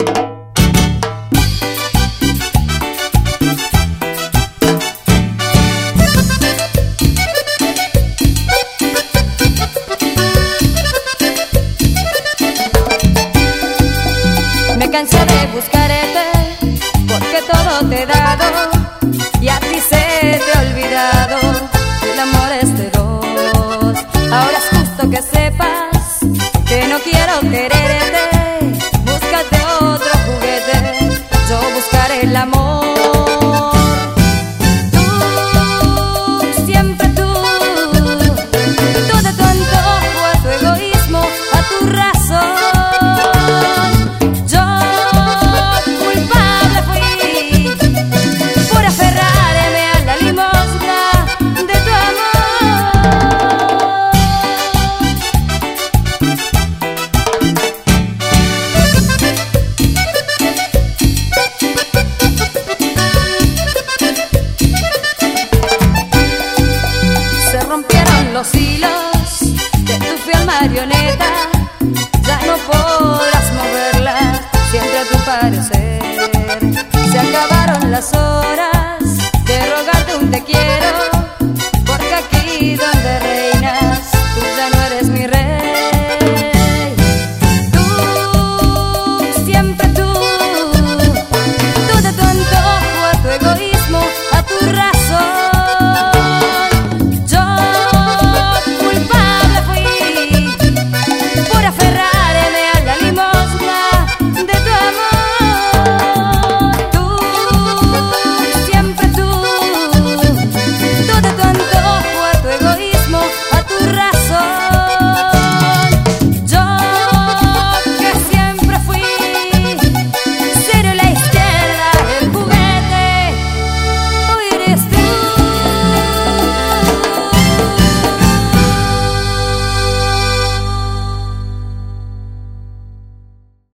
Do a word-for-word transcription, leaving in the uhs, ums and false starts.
Me cansé de buscarte porque todo te he dado y a ti se te ha olvidado que el amor es de dos. Ahora es justo que sepas que no quiero quererte. Búscate otro juguete, yo buscaré el amor. Tú, siempre tú, tú de tu antojo a tu egoísmo, a tu razón. Los hilos de tu fiel marioneta, ya no podrás moverla, siempre a tu parecer. Se acabaron las horas